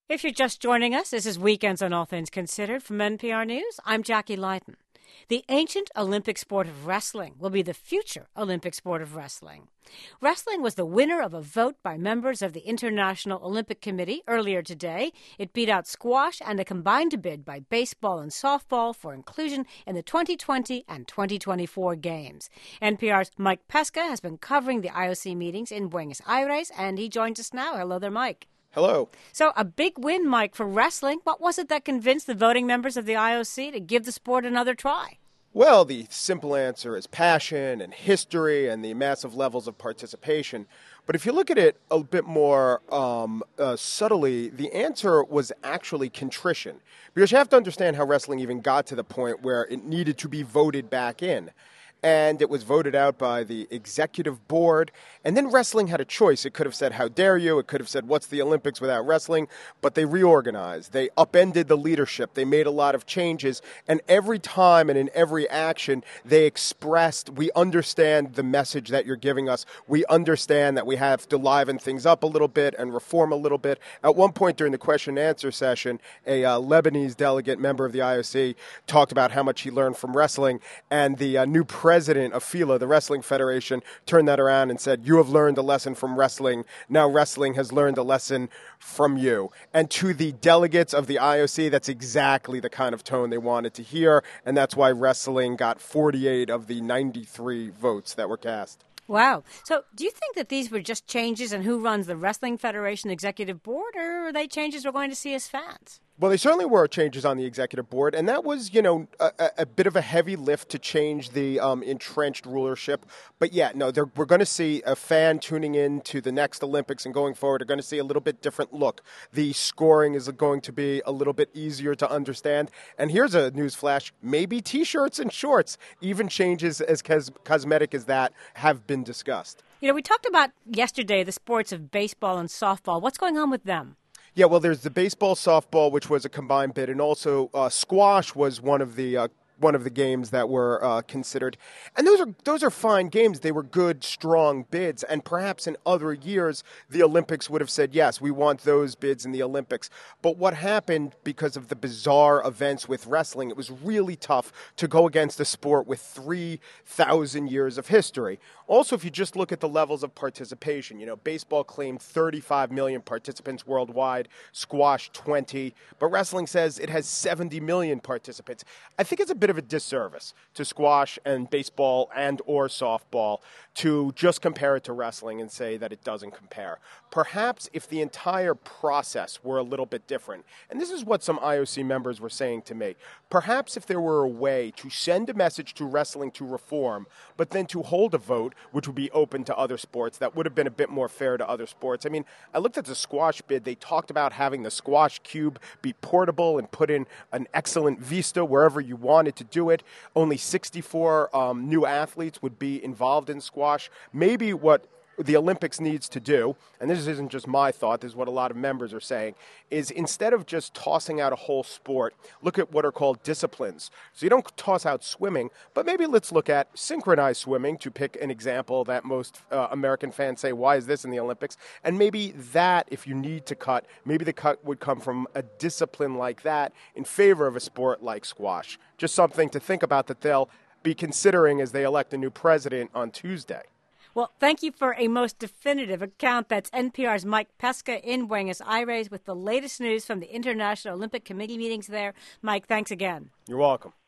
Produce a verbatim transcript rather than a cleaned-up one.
If you're just joining us, this is Weekends on All Things Considered from N P R News. I'm Jackie Leiden. The ancient Olympic sport of wrestling will be the future Olympic sport of wrestling. Wrestling was the winner of a vote by members of the International Olympic Committee earlier today. It beat out squash and a combined bid by baseball and softball for inclusion in the twenty twenty and twenty twenty-four Games. N P R's Mike Pesca has been covering the I O C meetings in Buenos Aires, and he joins us now. Hello there, Mike. Hello. So a big win, Mike, for wrestling. What was it that convinced the voting members of the I O C to give the sport another try? Well, the simple answer is passion and history and the massive levels of participation. But if you look at it a bit more um, uh, subtly, the answer was actually contrition. Because you have to understand how wrestling even got to the point where it needed to be voted back in. And it was voted out by the executive board. And then wrestling had a choice. It could have said, how dare you? It could have said, what's the Olympics without wrestling? But they reorganized. They upended the leadership. They made a lot of changes. And every time and in every action, they expressed, we understand the message that you're giving us. We understand that we have to liven things up a little bit and reform a little bit. At one point during the question and answer session, a uh, Lebanese delegate, member of the I O C, talked about how much he learned from wrestling. And the uh, new president president of FILA, the Wrestling Federation, turned that around and said, you have learned a lesson from wrestling. Now wrestling has learned a lesson from you. And to the delegates of the I O C, that's exactly the kind of tone they wanted to hear. And that's why wrestling got forty-eight of the ninety-three votes that were cast. Wow. So do you think that these were just changes in who runs the Wrestling Federation Executive Board, or are they changes we're going to see as fans? Well, they certainly were changes on the executive board, and that was, you know, a, a bit of a heavy lift to change the um, entrenched rulership. But yeah, no, we're going to see a fan tuning in to the next Olympics and going forward are going to see a little bit different look. The scoring is going to be a little bit easier to understand. And here's a news flash: maybe T-shirts and shorts, even changes as cos- cosmetic as that, have been discussed. You know, we talked about yesterday the sports of baseball and softball. What's going on with them? Yeah, well, there's the baseball, softball, which was a combined bid, and also uh, squash was one of the uh, one of the games that were uh, considered. And those are those are fine games. They were good, strong bids. And perhaps in other years, the Olympics would have said, yes, we want those bids in the Olympics. But what happened, because of the bizarre events with wrestling, it was really tough to go against a sport with three thousand years of history. Also, if you just look at the levels of participation, you know, baseball claimed thirty-five million participants worldwide, squash twenty, but wrestling says it has seventy million participants. I think it's a bit of a disservice to squash and baseball and or softball to just compare it to wrestling and say that it doesn't compare. Perhaps if the entire process were a little bit different, and this is what some I O C members were saying to me, perhaps if there were a way to send a message to wrestling to reform, but then to hold a vote which would be open to other sports, that would have been a bit more fair to other sports. I mean, I looked at the squash bid. They talked about having the squash cube be portable and put in an excellent vista wherever you wanted to do it. Only sixty-four um, new athletes would be involved in squash. Maybe what the Olympics needs to do, and this isn't just my thought, this is what a lot of members are saying, is instead of just tossing out a whole sport, look at what are called disciplines. So you don't toss out swimming, but maybe let's look at synchronized swimming, to pick an example that most uh, American fans say, why is this in the Olympics? And maybe that, if you need to cut, maybe the cut would come from a discipline like that in favor of a sport like squash. Just something to think about that they'll be considering as they elect a new president on Tuesday. Well, thank you for a most definitive account. That's N P R's Mike Pesca in Buenos Aires with the latest news from the International Olympic Committee meetings there. Mike, thanks again. You're welcome.